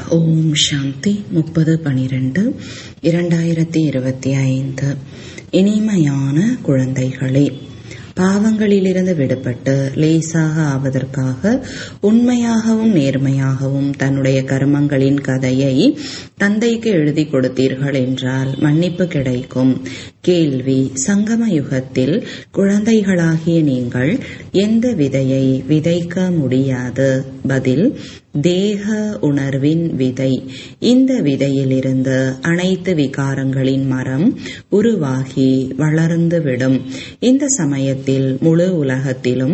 ஓம் சாந்தி 30/12/2025. இனிமையான குழந்தைகளே, பாவங்களிலிருந்து விடுபட்டு லேசாக ஆவதற்காக உண்மையாகவும் நேர்மையாகவும் தன்னுடைய கர்மங்களின் கதையை தந்தைக்கு எழுதி கொடுத்தீர்கள் என்றால் மன்னிப்பு கிடைக்கும். கேள்வி: சங்கம யுகத்தில் குழந்தைகளாகிய நீங்கள் எந்த விதையை விதைக்க முடியாது? பதில்: தேக உணர்வின் விதை. இந்த விதையிலிருந்து அனைத்து விகாரங்களின் மரம் உருவாகி வளர்ந்துவிடும். இந்த சமயத்தில் முழு உலகத்திலும்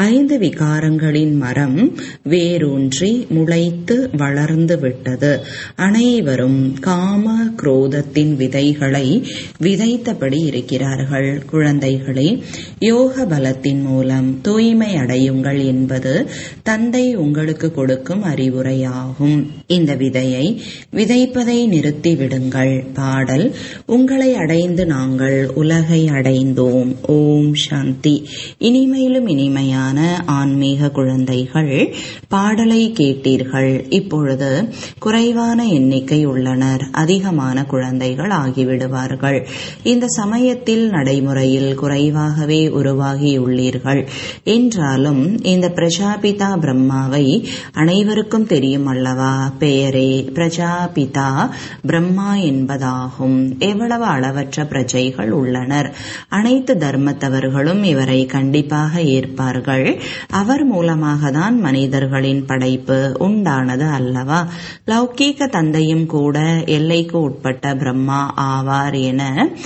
5 விகாரங்களின் மரம் வேரூன்றி முளைத்து வளர்ந்து விட்டது. அனைவரும் காம குரோதத்தின் விதைகளை விதைத்தபடி இருக்கிறார்கள். குழந்தைகளே, யோக பலத்தின் மூலம் தூய்மை அடையுங்கள் என்பது தந்தை உங்களுக்கு கொடுக்கும் அறிவுரையாகும். இந்த விதையை விதைப்பதை நிறுத்திவிடுங்கள். பாடல்: உங்களை அடைந்து நாங்கள் உலகை அடைந்தோம். ஓம் சாந்தி. இனிமையிலும் இனிமையான ஆன்மீக குழந்தைகள், பாடலை கேட்டீர்கள். இப்பொழுது குறைவான எண்ணிக்கை உள்ளனர், அதிகமான குழந்தைகள் ஆகிவிடுவார்கள். இந்த சமயத்தில் நடைமுறையில் குறைவாகவே உருவாகியுள்ளீர்கள். என்றாலும் இந்த பிரஜாபிதா பிரம்மாவை அனைவருக்கும் தெரியும் அல்லவா? பெயரே பிரஜாபிதா பிரம்மா என்பதாகும். எவ்வளவு அளவற்ற பிரஜைகள் உள்ளனர். அனைத்து தர்மத்தவர்களும் இவரை கண்டிப்பாக ஏற்பார்கள். அவர் மூலமாக தான் மனிதர்களின் படைப்பு உண்டானது அல்லவா? லௌகீக தந்தையும் கூட எல்லைக்கு உட்பட்ட பிரம்மா ஆவார் என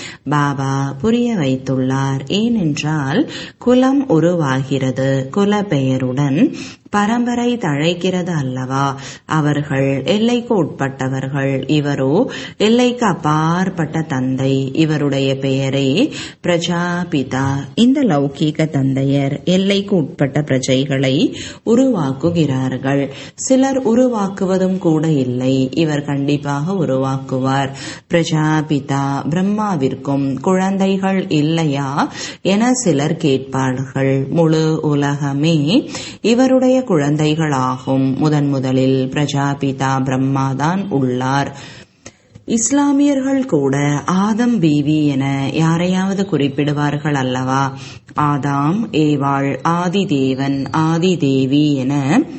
பாபா புரிய வைத்துள்ளார். ஏனென்றால் குலம் உருவாகிறது, குல பெயருடன் பரம்பரை தழைக்கிறது அல்லவா? அவர்கள் எல்லைக்கு உட்பட்டவர்கள். இவரோ எல்லைக்கு அப்பாற்பட்ட தந்தை. இவருடைய பெயரே பிரஜாபிதா. இந்த லௌகீக தந்தையர் எல்லைக்கு உட்பட்ட பிரஜைகளை உருவாக்குகிறார்கள். சிலர் உருவாக்குவதும் கூட இல்லை. இவர் கண்டிப்பாக உருவாக்குவார். பிரஜாபிதா பிரம்மாவிற்கும் குழந்தைகள் இல்லையா என சிலர் கேட்பார்கள். முழு உலகமே இவருடைய குழந்தைகளாகும். முதலில் பிரஜாபிதா பிரம்மாதான் உள்ளார். இஸ்லாமியர்கள் கூட ஆதம் பீவி என யாரையாவது குறிப்பிடுவார்கள் அல்லவா? ஆதாம், ஏவாள், ஆதிதேவன், ஆதிதேவி என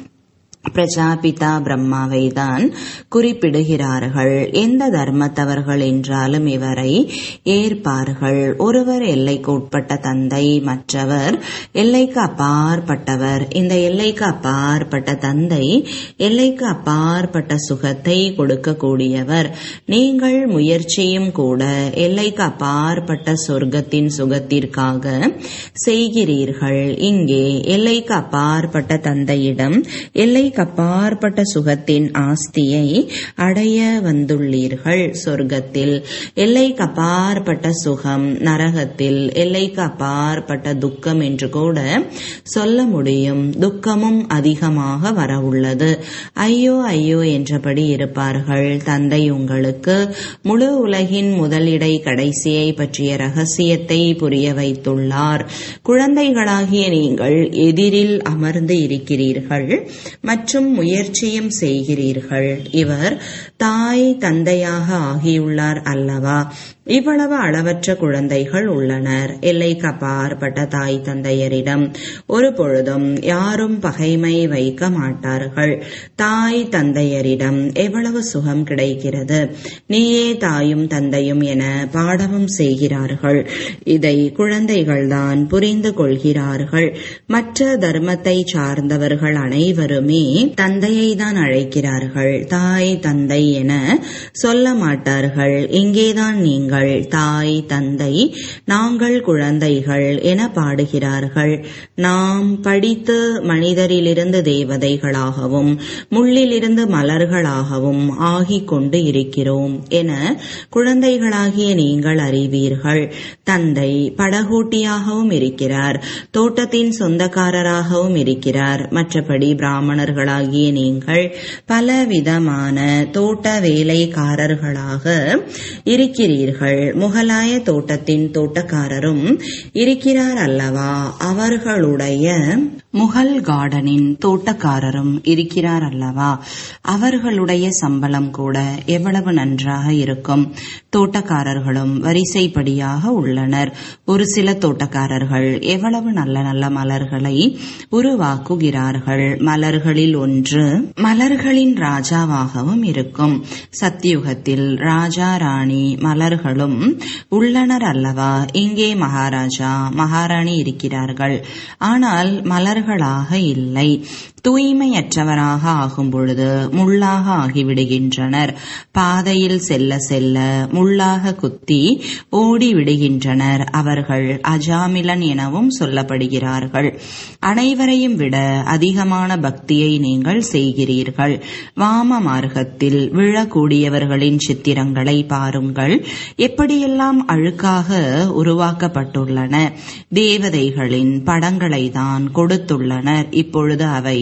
பிரஜாபிதா பிரம்மாவை தான் குறிப்பிடுகிறார்கள். எந்த தர்மத்தவர்கள் என்றாலும் இவரை ஏற்பார்கள். ஒருவர் எல்லைக்கு உட்பட்ட தந்தை, மற்றவர் எல்லைக்கு அப்பாற்பட்டவர். இந்த எல்லைக்கு அப்பாற்பட்ட தந்தை எல்லைக்கு அப்பாற்பட்ட சுகத்தை கொடுக்கக்கூடியவர். நீங்கள் முயற்சியும் கூட எல்லைக்கு அப்பாற்பட்ட சொர்க்கத்தின் சுகத்திற்காக செய்கிறீர்கள். இங்கே எல்லைக்கு அப்பாற்பட்ட தந்தையிடம் எல்லை அப்பாற்பட்ட சுகத்தின் ஆஸ்தியை அடைய வந்துள்ளீர்கள். சொர்க்கத்தில் எல்லைக்கு அப்பாற்பட்ட சுகம், நரகத்தில் எல்லைக்கு அப்பாற்பட்ட துக்கம் என்று கூட சொல்ல முடியும். துக்கமும் அதிகமாக வர உள்ளது. ஐயோ ஐயோ என்றபடி இருப்பார்கள். தந்தை உங்களுக்கு முழு உலகின் முதலிடை கடைசியை பற்றிய ரகசியத்தை புரிய வைத்துள்ளார். குழந்தைகளாகிய நீங்கள் எதிரில் அமர்ந்து இருக்கிறீர்கள் மற்றும் முயற்சியும் செய்கிறீர்கள். இவர் தாய் தந்தையாக ஆகியுள்ளார் அல்லவா? இவ்வளவு அளவற்ற குழந்தைகள் உள்ளனர். எல்லைக்கு அப்பாற்பட்ட தாய் தந்தையரிடம் ஒரு பொழுதும் யாரும் பகைமை வைக்க மாட்டார்கள். தாய் தந்தையரிடம் எவ்வளவு சுகம் கிடைக்கிறது. நீயே தாயும் தந்தையும் என பாடமும் செய்கிறார்கள். இதை குழந்தைகள்தான் புரிந்து கொள்கிறார்கள். மற்ற தர்மத்தை சார்ந்தவர்கள் அனைவருமே தந்தையை தான் அழைக்கிறார்கள். தாய் தந்தை என சொல்ல மாட்டார்கள். இங்கேதான் நீங்கள் தாய் தந்தை, நாங்கள் குழந்தைகள் என பாடுகிறார்கள். நாம் படித்து மனிதரிலிருந்து தேவதைகளாகவும் முள்ளிலிருந்து மலர்களாகவும் ஆகிக் கொண்டு இருக்கிறோம் என குழந்தைகளாகிய நீங்கள் அறிவீர்கள். தந்தை படகோட்டியாகவும் இருக்கிறார், தோட்டத்தின் சொந்தக்காரராகவும் இருக்கிறார். மற்றபடி பிராமணர்களாகிய நீங்கள் பலவிதமான தோட்ட வேலைக்காரர்களாக இருக்கிறீர்கள். முகலாய தோட்டத்தின் தோட்டக்காரரும் இருக்கிறார் அல்லவா? அவர்களுடைய முகல் கார்டனின் தோட்டக்காரரும் இருக்கிறார் அல்லவா? அவர்களுடைய சம்பளம் கூட எவ்வளவு நன்றாக இருக்கும். தோட்டக்காரர்களும் வரிசைப்படியாக உள்ளனர். ஒரு சில தோட்டக்காரர்கள் எவ்வளவு நல்ல நல்ல மலர்களை உருவாக்குகிறார்கள். மலர்களில் ஒன்று மலர்களின் ராஜாவாகவும் இருக்கும். சத்தியுகத்தில் ராஜா ராணி மலர்களும் உள்ளனர் அல்லவா? இங்கே மகாராஜா மகாராணி இருக்கிறார்கள். ஆனால் மலர்களாக இல்லை. தூய்மையற்றவராக ஆகும் பொழுது முள்ளாக ஆகிவிடுகின்றனர். பாதையில் செல்ல செல்ல முள்ளாக குத்தி ஓடிவிடுகின்றனர். அவர்கள் அஜாமிலன் எனவும் சொல்லப்படுகிறார்கள். அனைவரையும் விட அதிகமான பக்தியை நீங்கள் செய்கிறீர்கள். வாம மார்க்கத்தில் விழக்கூடியவர்களின் சித்திரங்களை பாருங்கள். எப்படியெல்லாம் அழுக்காக உருவாக்கப்பட்டுள்ளன. தேவதைகளின் படங்களை தான் கொடுத்துள்ளனர். இப்பொழுது அவை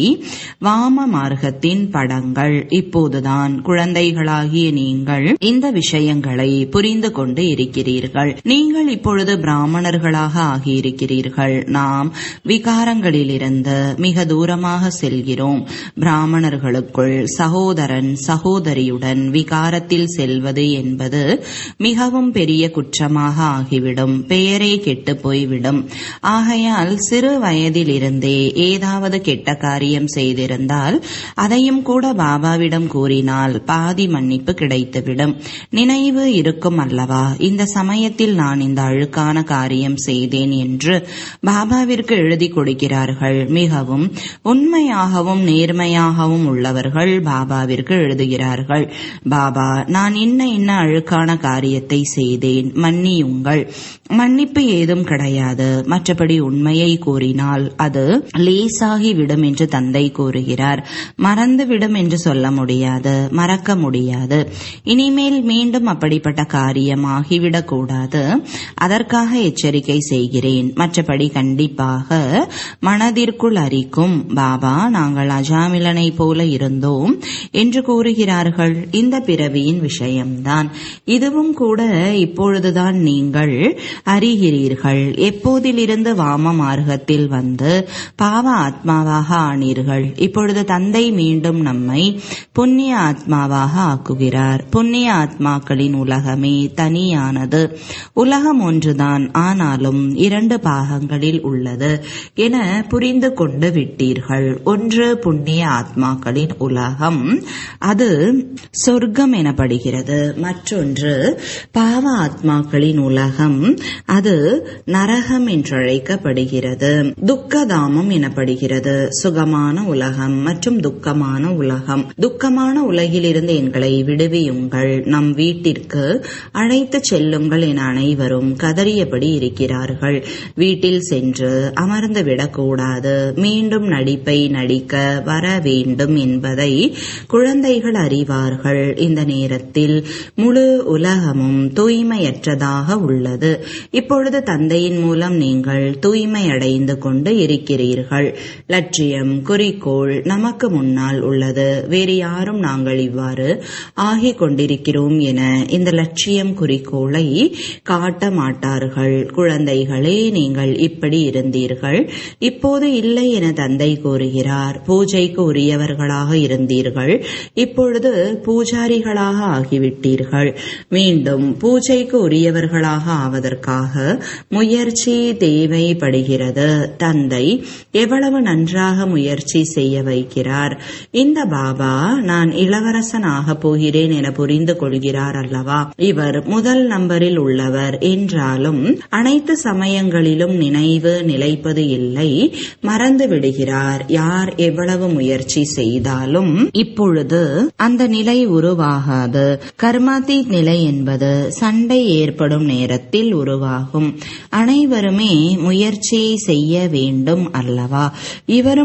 வாம மார்க்கத்தின் படங்கள். இப்போதுதான் குழந்தைகளாகிய நீங்கள் இந்த விஷயங்களை புரிந்து கொண்டு இருக்கிறீர்கள். நீங்கள் இப்பொழுது பிராமணர்களாக ஆகியிருக்கிறீர்கள். நாம் விகாரங்களிலிருந்து மிக தூரமாக செல்கிறோம். பிராமணர்களுக்குள் சகோதரன் சகோதரியுடன் விகாரத்தில் செல்வது என்பது மிகவும் பெரிய குற்றமாக ஆகிவிடும். பெயரே கெட்டு போய்விடும். ஆகையால் சிறு வயதிலிருந்தே ஏதாவது கெட்ட காரியம் செய்திருந்தால் அதையும் கூட பாபாவிடம் கூறினால் பாதி மன்னிப்பு கிடைத்துவிடும். நினைவு இருக்கும் அல்லவா, இந்த சமயத்தில் நான் இந்த அழுக்கான காரியம் செய்தேன் என்று பாபாவிற்கு எழுதி கொடுக்கிறார்கள். மிகவும் உண்மையாகவும் நேர்மையாகவும் உள்ளவர்கள் பாபாவிற்கு எழுதுகிறார்கள். பாபா, நான் இன்ன அழுக்கான காரியத்தை செய்தேன், மன்னியுங்கள். மன்னிப்பு ஏதும் கிடையாது. மற்றபடி உண்மையை கூறினால் அது லேசாகிவிடும் என்று தந்தை கூறுகிறார். மறந்துவிடும் என்று சொல்ல முடியாது, மறக்க முடியாது. இனிமேல் மீண்டும் அப்படிப்பட்ட காரியம் ஆகிவிடக் கூடாது. அதற்காக எச்சரிக்கை செய்கிறேன். மற்றபடி கண்டிப்பாக மனதிற்குள் அரிக்கும். பாபா, நாங்கள் அஜாமிலனை போல இருந்தோம் என்று கூறுகிறார்கள். இந்த பிறவியின் விஷயம்தான். இதுவும் கூட இப்பொழுதுதான் நீங்கள் அறிகிறீர்கள். எப்போதிலிருந்து வாம மார்க்கத்தில் வந்து பாவ ஆத்மாவாக ஆனீர்கள். இப்பொழுது தந்தை மீண்டும் நம்மை புண்ணிய ஆத்மாவாக ஆக்குகிறார். புண்ணிய ஆத்மாக்களின் உலகமே தனியானது. உலகம் ஒன்றுதான், ஆனாலும் 2 பாகங்களில் உள்ளது என புரிந்து கொண்டு விட்டீர்கள். ஒன்று புண்ணிய ஆத்மாக்களின் உலகம், அது சொர்க்கம் எனப்படுகிறது. மற்றொன்று பாவ ஆத்மாக்களின் உலகம், அது நரகம் என்றழைக்கப்படுகிறது. துக்கதாமம் எனப்படுகிறது. சுகமான உலகம் மற்றும் துக்கமான உலகம். துக்கமான உலகிலிருந்து எங்களை விடுவியுங்கள், நம் வீட்டிற்கு அழைத்து செல்லுங்கள் என அனைவரும் கதறியபடி இருக்கிறார்கள். வீட்டில் சென்று அமர்ந்து விடக்கூடாது. மீண்டும் நடிப்பை நடிக்க வர வேண்டும் என்பதை குழந்தைகள் அறிவார்கள். இந்த நேரத்தில் முழு உலகமும் தூய்மையற்றதாக உள்ளது. இப்பொழுது தந்தையின் மூலம் நீங்கள் தூய்மையடைந்து கொண்டு இருக்கிறீர்கள். லட்சியம், குறிக்கோள் நமக்கு முன்னால் உள்ளது. வேறு யாரும் நாங்கள் இவ்வாறு ஆகிக் கொண்டிருக்கிறோம் என இந்த லட்சியம் குறிக்கோளை காட்ட மாட்டார்கள். குழந்தைகளே, நீங்கள் இப்படி இருந்தீர்கள், இப்போது இல்லை என தந்தை கூறுகிறார். பூஜைக்கு உரியவர்களாக இருந்தீர்கள், இப்பொழுது பூஜாரிகளாக ஆகிவிட்டீர்கள். மீண்டும் பூஜைக்கு உரியவர்களாக ஆவதற்காக முயற்சி தேவைப்படுகிறது. தந்தை எவ்வளவு நன்றாக முயற்சி செய்ய வைக்கிறார். இந்த பாபா நான் இளவரசனாக போகிறேன் என புரிந்து கொள்கிறார் அல்லவா? இவர் முதல் நம்பரில் உள்ளவர் என்றாலும் அனைத்து சமயங்களிலும் நினைவு நிலைப்பது இல்லை, மறந்து விடுகிறார். யார் எவ்வளவு முயற்சி செய்தாலும் இப்பொழுது அந்த நிலை உருவாகாது. கர்மாதீத் நிலை என்பது சண்டை ஏற்படும் நேரத்தில் உருவாகும். அனைவருமே முயற்சியை செய்ய வேண்டும் அல்லவா? இவரும் கூட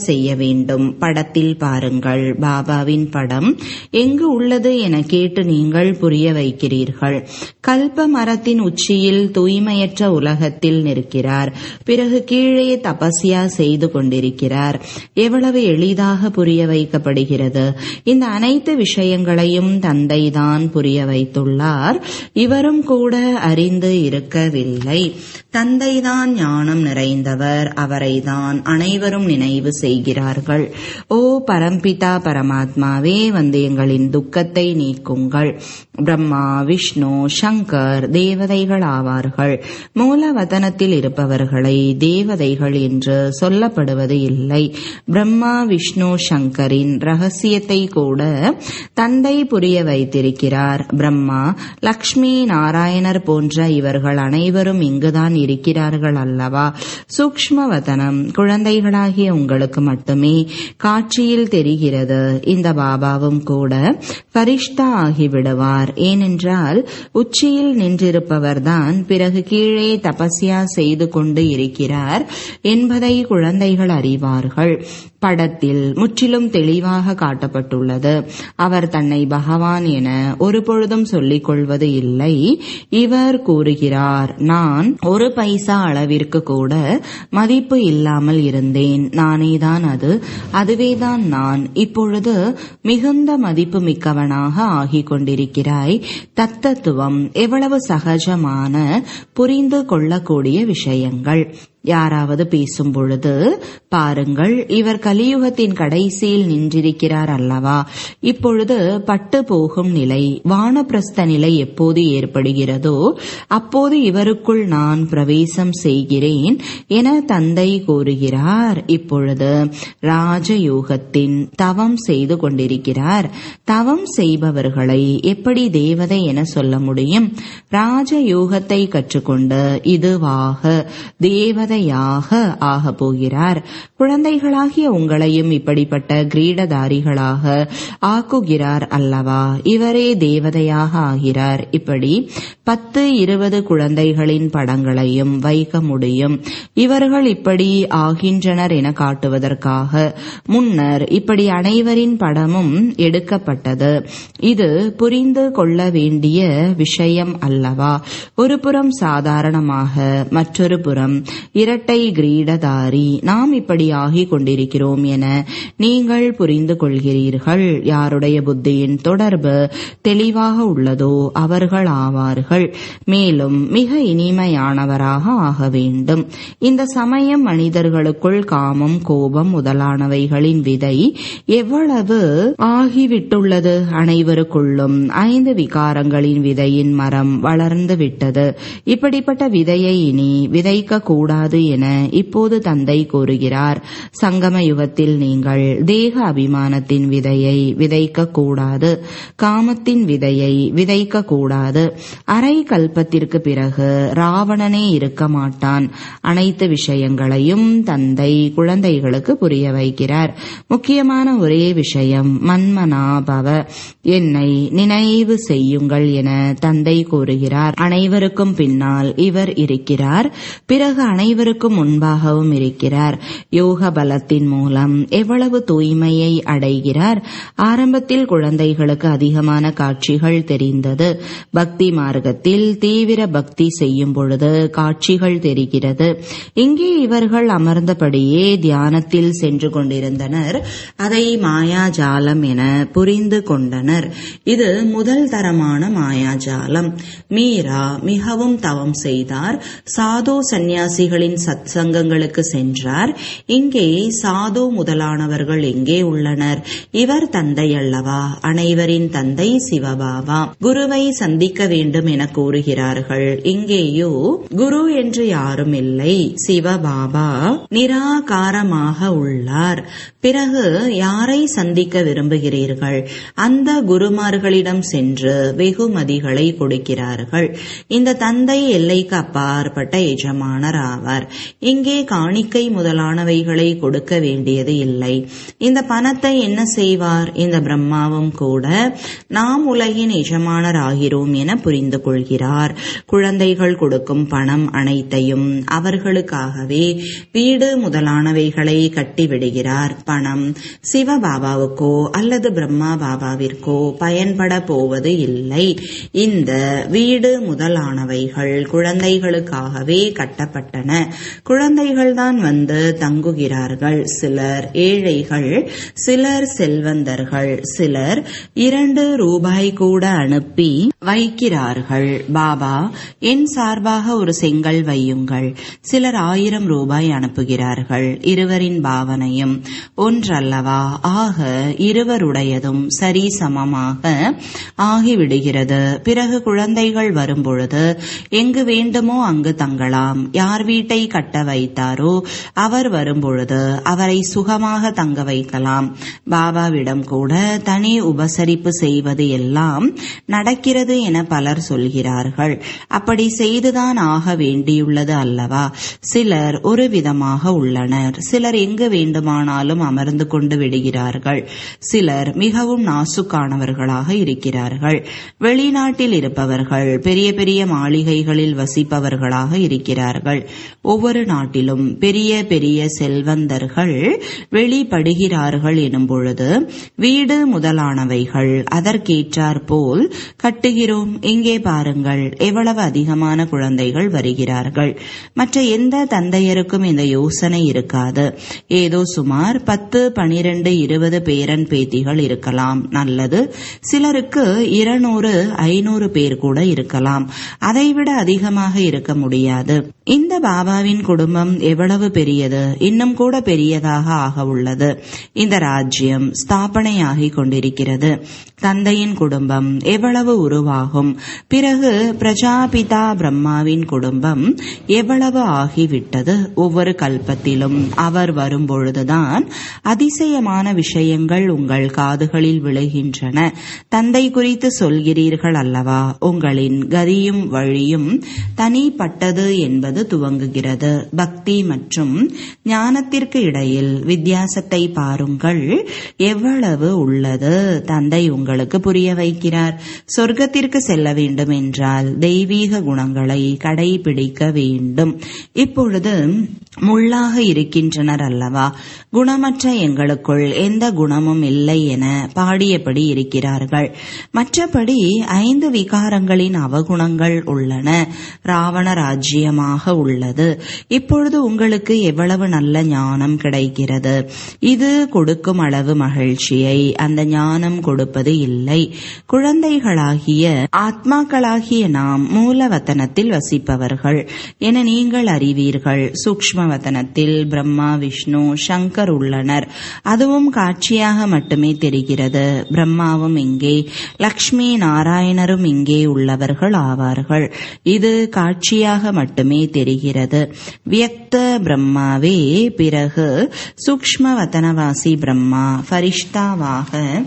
செய்ய வேண்டும். படத்தில் பாருங்கள். பாபாவின் படம் எங்கு உள்ளது என கேட்டு நீங்கள் புரிய வைக்கிறீர்கள். கல்ப மரத்தின் உச்சியில் தூய்மையற்ற உலகத்தில் நிற்கிறார். பிறகு கீழே தபஸ்யா செய்து கொண்டிருக்கிறார். எவ்வளவு எளிதாக புரிய வைக்கப்படுகிறது. இந்த அனைத்து விஷயங்களையும் தந்தைதான் புரிய வைத்துள்ளார். இவரும் கூட அறிந்து இருக்கவில்லை. தந்தைதான் ஞானம் நிறைந்தவர். அவரைதான் அனைவரும் நினைவு செய்கிறார்கள். ஓ பரம்பிதா பரமாத்மாவே, வந்து எங்களின் துக்கத்தை நீக்குங்கள். பிரம்மா, விஷ்ணு, சங்கர் தேவதைகள் ஆவார்கள். மூலவதனத்தில் இருப்பவர்களை தேவதைகள் என்று சொல்லப்படுவது இல்லை. பிரம்மா, விஷ்ணு, சங்கரின் ரகசியத்தை கூட தந்தை புரிய வைத்திருக்கிறார். பிரம்மா, லக்ஷ்மி, நாராயணர் போன்ற இவர்கள் அனைவரும் இங்குதான் இருக்கிறார்கள் அல்லவா? சூக்ஷ்மவதனம் குழந்தைகளாகிய உங்களுக்கு மட்டுமே காட்சியில் தெரிகிறது. இந்த பாபாவும் கூட பரிஷ்டா ஆகிவிடுவார். ஏனென்றால் உச்சியில் நின்றிருப்பவர்தான் பிறகு கீழே தபஸ்யா செய்து கொண்டு இருக்கிறார் என்பதை குழந்தைகள் அறிவார்கள். படத்தில் முற்றிலும் தெளிவாக காட்டப்பட்டுள்ளது. அவர் தன்னை பகவான் என ஒரு பொழுதும் சொல்லிக் கொள்வது இல்லை. இவர் கூறுகிறார், நான் ஒரு பைசா அளவிற்கு கூட மதிப்பு இல்லாமல் இருந்தேன். நானேதான் அதுவேதான் நான். இப்பொழுது மிகுந்த மதிப்பு மிக்கவனாக ஆகிக் கொண்டிருக்கிறாய். தத்தத்துவம் எவ்வளவு சகஜமான புரிந்து கொள்ளக்கூடிய விஷயங்கள். யாராவது பேசும் பொழுது பாருங்கள், இவர் கலியுகத்தின் கடைசியில் நின்றிருக்கிறார் அல்லவா? இப்பொழுது பட்டு போகும் நிலை, வானப்பிரஸ்த நிலை எப்போது ஏற்படுகிறதோ அப்போது இவருக்குள் நான் பிரவேசம் செய்கிறேன் என தந்தை கூறுகிறார். இப்பொழுது ராஜயோகத்தின் தவம் செய்து கொண்டிருக்கிறார். தவம் செய்பவர்களை எப்படி தேவதை என சொல்ல முடியும்? ராஜயோகத்தை கற்றுக்கொண்டு இதுவாக தேவதை ஆக போகிறார். குழந்தைகளாகிய உங்களையும் இப்படிப்பட்ட கிரீடதாரிகளாக ஆக்குகிறார் அல்லவா? இவரே தேவதையாக ஆகிறார். இப்படி 10-20 குழந்தைகளின் படங்களையும் வைக்க முடியும். இவர்கள் இப்படி ஆகின்றனர் என காட்டுவதற்காக முன்னர் இப்படி அனைவரின் படமும் எடுக்கப்பட்டது. இது புரிந்து கொள்ள வேண்டிய விஷயம் அல்லவா? ஒரு புறம் சாதாரணமாக, மற்றொரு புறம் இரட்டை கிரீடதாரி. நாம் இப்படி ஆகிக் கொண்டிருக்கிறோம் என நீங்கள் புரிந்து கொள்கிறீர்கள். யாருடைய புத்தியின் தொடர்பு தெளிவாக உள்ளதோ அவர்கள் ஆவார்கள். மேலும் மிக இனிமையானவராக ஆக வேண்டும். இந்த சமயம் மனிதர்களுக்குள் காமம், கோபம் முதலானவைகளின் விதை எவ்வளவு ஆகிவிட்டுள்ளது? அனைவருக்குள்ளும் 5 விகாரங்களின் விதையின் மரம் வளர்ந்து விட்டது. இப்படிப்பட்ட விதையை இனி விதைக்க கூடாது என இப்போது தந்தை கூறுகிறார். சங்கம யுகத்தில் நீங்கள் தேக அபிமானத்தின் விதையை விதைக்க கூடாது, காமத்தின் விதையை விதைக்க கூடாது. அரை கல்பத்திற்கு பிறகு ராவணனே இருக்க மாட்டான். அனைத்து விஷயங்களையும் தந்தை குழந்தைகளுக்கு புரிய வைக்கிறார். முக்கியமான ஒரே விஷயம் மன்மனா பவ, என்னை நினைவு செய்யுங்கள் என தந்தை கூறுகிறார். அனைவருக்கும் பின்னால் இவர் இருக்கிறார். பிறகு அனைவருக்கும் முன்பாகவும் இருக்கிறார். யோக பலத்தின் மூலம் எவ்வளவு தூய்மையை அடைகிறார். ஆரம்பத்தில் குழந்தைகளுக்கு அதிகமான காட்சிகள் தெரிந்தது. பக்தி மார்க்கத்தில் தீவிர பக்தி செய்யும் பொழுது காட்சிகள் தெரிகிறது. இங்கே இவர்கள் அமர்ந்தபடியே தியானத்தில் சென்று கொண்டிருந்தனர். அதை மாயாஜாலம் என புரிந்து கொண்டனர். இது முதல் தரமான மாயாஜாலம். மீரா மிகவும் தவம் செய்தார். சாது சந்நியாசிகளின் சத்சங்கங்களுக்கு சென்றார். இங்கே சாது முதலானவர்கள் எங்கே உள்ளனர்? இவர் தந்தை அல்லவா? அனைவரின் தந்தை சிவபாபா. குருவை சந்திக்க வேண்டும் என கூறுகிறார்கள். இங்கேயோ குரு என்று யாரும் இல்லை. சிவபாபா நிராகாரமாக உள்ளார். பிறகு யாரை சந்திக்க விரும்புகிறீர்கள்? அந்த குருமார்களிடம் சென்று வெகுமதிகளை கொடுக்கிறார்கள். இந்த தந்தை எல்லைக்கு அப்பாற்பட்ட எஜமானர் ஆவார். கொள்கிறார். இங்கே காணிக்கை முதலானவைகளை கொடுக்க வேண்டியது இல்லை. இந்த பணத்தை என்ன செய்வார்? இந்த பிரம்மாவும் கூட நாம் உலகின் எஜமானர் ஆகிறோம் என புரிந்து கொள்கிறார். குழந்தைகள் கொடுக்கும் பணம் அனைத்தையும் அவர்களுக்காகவே வீடு முதலானவைகளை கட்டிவிடுகிறார். பணம் சிவபாபாவுக்கோ அல்லது பிரம்மா பாபாவிற்கோ பயன்பட போவது இல்லை. இந்த வீடு முதலானவைகள் குழந்தைகளுக்காகவே கட்டப்பட்டன. குழந்தைகள்தான் வந்து தங்குகிறார்கள். சிலர் ஏழைகள், சிலர் செல்வந்தர்கள், சிலர் 2 ரூபாய் கூட அனுப்பி வைக்கிறார்கள். பாபா, என் சார்பாக ஒரு செங்கல் வையுங்கள். சிலர் 1000 ரூபாய் அனுப்புகிறார்கள். இருவரின் பாவனையும் ஒன்றல்லவா? ஆக இருவருடையதும் சரி சமமாக ஆகிவிடுகிறது. பிறகு குழந்தைகள் வரும்பொழுது எங்கு வேண்டுமோ அங்கு தங்கலாம். யார் வீட்டை கட்ட வைத்தாரோ அவர் வரும்பொழுது அவரை சுகமாக தங்க வைக்கலாம். பாபாவிடம் கூட தனி உபசரிப்பு செய்வது எல்லாம் நடக்கிறது என பலர் சொல்கிறார்கள். அப்படி செய்துதான் ஆக வேண்டியுள்ளது அல்லவா? சிலர் ஒரு விதமாக உள்ளனர். சிலர் எங்கு வேண்டுமானாலும் அமர்ந்து கொண்டு விடுகிறார்கள். சிலர் மிகவும் நாசுக்கானவர்களாக இருக்கிறார்கள். வெளிநாட்டில் இருப்பவர்கள் பெரிய பெரிய மாளிகைகளில் வசிப்பவர்களாக இருக்கிறார்கள். ஒவ்வொரு நாட்டிலும் பெரிய பெரிய செல்வந்தர்கள் வெளிப்படுகிறார்கள் எனும் பொழுது வீடு முதலானவைகள் அதற்கேற்றாற் போல் கட்டுகிறோம். இங்கே பாருங்கள், எவ்வளவு அதிகமான குழந்தைகள் வருகிறார்கள். மற்ற எந்த தந்தையருக்கும் இந்த யோசனை இருக்காது. ஏதோ சுமார் 10, 12, 20 பேரன் பேத்திகள் இருக்கலாம். நல்லது. சிலருக்கு 200, 500 பேர் கூட இருக்கலாம். அதைவிட அதிகமாக இருக்க முடியாது. இந்த பாபாவின் குடும்பம் எவ்வளவு பெரியது, இன்னும் கூட பெரியதாக ஆக உள்ளது. இந்த ராஜ்யம் ஸ்தாபனையாகிக் கொண்டிருக்கிறது. தந்தையின் குடும்பம் எவ்வளவு உருவாகும். பிறகு பிரஜாபிதா பிரம்மாவின் குடும்பம் எவ்வளவு ஆகிவிட்டது. ஒவ்வொரு கல்பத்திலும் அவர் வரும்பொழுதுதான் அதிசயமான விஷயங்கள் உங்கள் காதுகளில் விழுகின்றன. தந்தை குறித்து சொல்கிறீர்கள் அல்லவா? உங்களின் கதியும் வழியும் தனிப்பட்டது என்பது துவங்குகிறது. பக்தி மற்றும் ஞானத்திற்கு இடையில் வித்தியாசத்தை பாருங்கள், எவ்வளவு உள்ளது. தந்தை உங்களுக்கு புரிய வைக்கிறார். சொர்க்கத்திற்கு செல்ல வேண்டும் என்றால் தெய்வீக குணங்களை கடைபிடிக்க வேண்டும். இப்பொழுது முள்ளாக இருக்கின்றனர் அல்லவா? குணமற்ற எங்களுக்குள் எந்த குணமும் இல்லை என பாடியபடி இருக்கிறார்கள். மற்றபடி 5 விகாரங்களின் அவகுணங்கள் உள்ளன. ராவண ராஜ்யமாக உள்ளது. இப்பொழுது உங்களுக்கு எவ்வளவு நல்ல ஞானம் கிடைக்கிறது. இது கொடுக்கும் அளவு மகிழ்ச்சியை அந்த ஞானம் கொடுப்பது இல்லை. குழந்தைகளாகிய ஆத்மாக்களாகிய நாம் மூலவத்தனத்தில் வசிப்பவர்கள் என நீங்கள் அறிவீர்கள். சூக்ஷ்மவதனத்தில் பிரம்மா, விஷ்ணு, சங்கர் உள்ளனர். அதுவும் காட்சியாக மட்டுமே தெரிகிறது. பிரம்மாவும் இங்கே, லக்ஷ்மி நாராயணரும் இங்கே உள்ளவர்கள் ஆவார்கள். இது காட்சியாக மட்டுமே தெரிகிறது. வியக்த பிரம்மாவே பிறகு சூக்ஷ்மவதனவாசி பிரம்மா ஃபரிஷ்தாவாக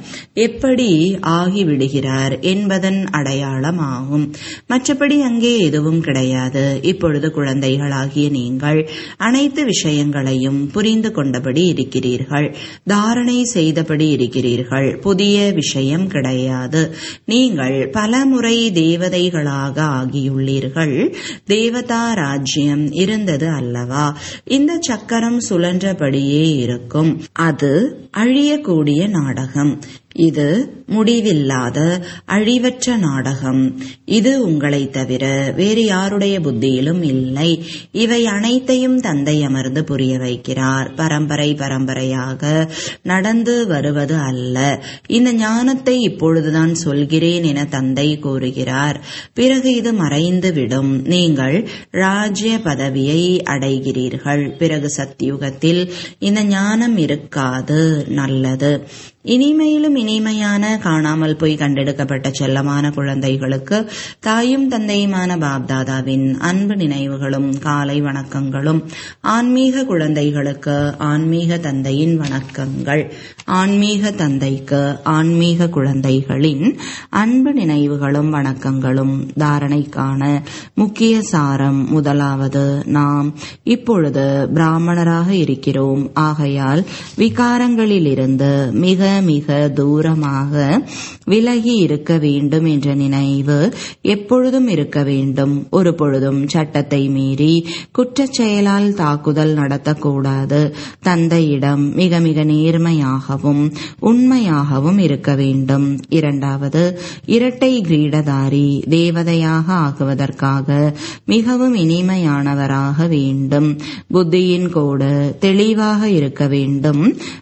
எப்படி ஆகிவிடுகிறார் என்பதன் அடையாளமாகும். மற்றபடி அங்கே எதுவும் கிடையாது. இப்பொழுது குழந்தைகளாகிய நீங்கள் அனைத்து விஷயங்களையும் புரிந்து கொண்டபடி இருக்கிறீர்கள். தாரணை செய்தபடி இருக்கிறீர்கள். புதிய விஷயம் கிடையாது. நீங்கள் பலமுறை தேவதைகளாக ஆகியுள்ளீர்கள். தேவதா ராஜ்யம் இருந்தது அல்லவா? இந்த சக்கரம் சுழன்றபடியே இருக்கும். அது அழியக்கூடிய நாடகம். இது முடிவில்லாத அழிவற்ற நாடகம். இது உங்களை தவிர வேறு யாருடைய புத்தியிலும் இல்லை. இவை அனைத்தையும் தந்தை அமர்ந்து புரிய வைக்கிறார். பரம்பரை பரம்பரையாக நடந்து வருவது அல்ல. இந்த ஞானத்தை இப்பொழுதுதான் சொல்கிறேன் என தந்தை கூறுகிறார். பிறகு இது மறைந்துவிடும். நீங்கள் ராஜ்ய பதவியை அடைகிறீர்கள். பிறகு சத்தியுகத்தில் இந்த ஞானம் இருக்காது. நல்லது. இனிமையிலும் இனிமையான காணாமல் போய் கண்டெடுக்கப்பட்ட செல்லமான குழந்தைகளுக்கு தாயும் தந்தையுமான பாப்தாதாவின் அன்பு நினைவுகளும் காலை வணக்கங்களும். ஆன்மீக குழந்தைகளுக்கு ஆன்மீக தந்தையின் வணக்கங்கள். ஆன்மீக தந்தைக்கு ஆன்மீக குழந்தைகளின் அன்பு நினைவுகளும் வணக்கங்களும். தாரணைக்கான முக்கிய சாரம். முதலாவது, நாம் இப்பொழுது பிராமணராக இருக்கிறோம். ஆகையால் விகாரங்களிலிருந்து மிக மிக தூரமாக விலகி இருக்க வேண்டும் என்ற நினைவு எப்பொழுதும் இருக்க வேண்டும். ஒரு பொழுதும் சட்டத்தை மீறி குற்றச் செயலால் தாக்குதல் நடத்தக்கூடாது. தந்தையிடம் மிக மிக நேர்மையாகவும் உண்மையாகவும் இருக்க வேண்டும். இரண்டாவது, இரட்டை கிரீடதாரி தேவதையாக ஆகுவதற்காக மிகவும் இனிமையானவராக வேண்டும். புத்தியின் கோடு தெளிவாக இருக்க வேண்டும்.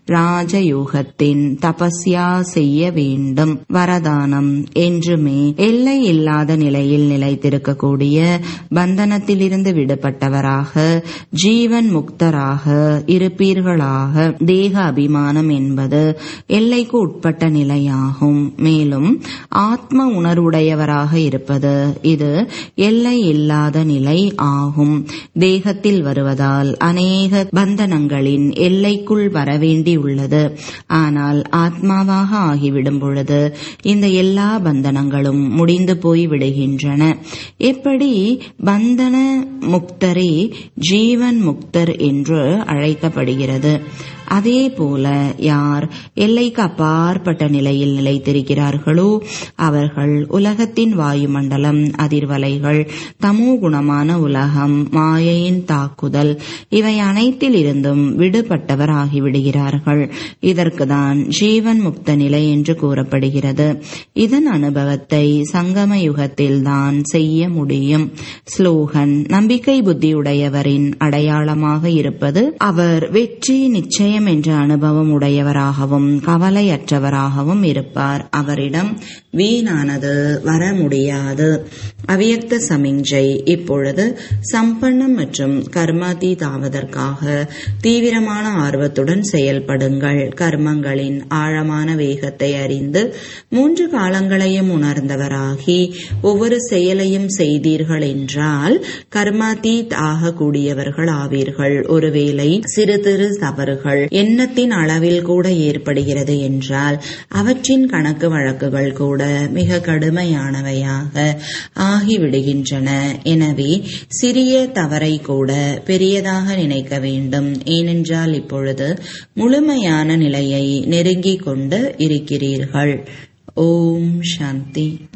ராஜயோகத்தின் தபஸ்யா செய்ய வேண்டும். வரதானம், என்றுமே எல்லை இல்லாத நிலையில் நிலைத்திருக்கக்கூடிய பந்தனத்திலிருந்து விடுபட்டவராக ஜீவன் முக்தராக இருப்பீர்களாக. தேக அபிமானம் என்பது எல்லைக்கு உட்பட்ட நிலையாகும். மேலும் ஆத்ம உணர்வுடையவராக இருப்பது இது எல்லை இல்லாத நிலை ஆகும். தேகத்தில் வருவதால் அநேக பந்தனங்களின் எல்லைக்குள் வரவேண்டியுள்ளது. ஆனால் ஆத்மாவாக ஆகிவிடும் பொழுது இந்த எல்லா பந்தனங்களும் முடிந்து போய் விடுகின்றன. எப்படி பந்தன முக்தரே ஜீவன் முக்தர் என்று அழைக்கப்படுகிறது, அதே போல யார் எல்லைக்கு அப்பாற்பட்ட நிலையில் நிலைத்திருக்கிறார்களோ அவர்கள் உலகத்தின் வாயுமண்டலம், அதிர்வலைகள், தமோ குணமான உலகம், மாயையின் தாக்குதல் இவை அனைத்தில் இருந்தும் விடுபட்டவர் ஆகிவிடுகிறார்கள். இதற்குதான் ஜீவன் முக்த நிலை என்று கூறப்படுகிறது. இதன் அனுபவத்தை சங்கம யுகத்தில்தான் செய்ய முடியும். ஸ்லோகன், நம்பிக்கை புத்தியுடையவரின் அடையாளமாக இருப்பது அவர் வெற்றி நிச்சயம் என்ற அனுபவம் உடையவராகவும் கவலையற்றவராகவும் இருப்பார். அவரிடம் வீணானது வர முடியாது. அவ்யக்த சமிஞ்சை. இப்பொழுது சம்பன்னம் மற்றும் கர்மாதீதாவதற்காக தீவிரமான ஆர்வத்துடன் செயல்படுங்கள். கர்மங்களின் ஆழமான வேகத்தை அறிந்து 3 காலங்களையும் உணர்ந்தவராகி ஒவ்வொரு செயலையும் செய்தீர்கள் என்றால் கர்மாதீத் ஆகக்கூடியவர்கள் ஆவீர்கள். ஒருவேளை சிறு சிறு தவறுகள் எண்ணத்தின் அளவில் கூட ஏற்படுகிறது என்றால் அவற்றின் கணக்கு வழக்குகள் கூட மிக கடுமையானவையாக ஆகிவிடுகின்றன. எனவே சிறிய தவறை கூட பெரியதாக நினைக்க வேண்டும். ஏனென்றால் இப்பொழுது முழுமையான நிலையை நெருங்கிக் கொண்டு இருக்கிறீர்கள். ஓம் சாந்தி.